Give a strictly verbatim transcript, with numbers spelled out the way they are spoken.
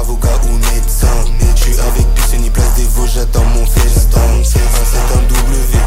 avocat ou médecin. J'suis avec Piscine, place des Vosges, j'attends mon festin. C'est un W.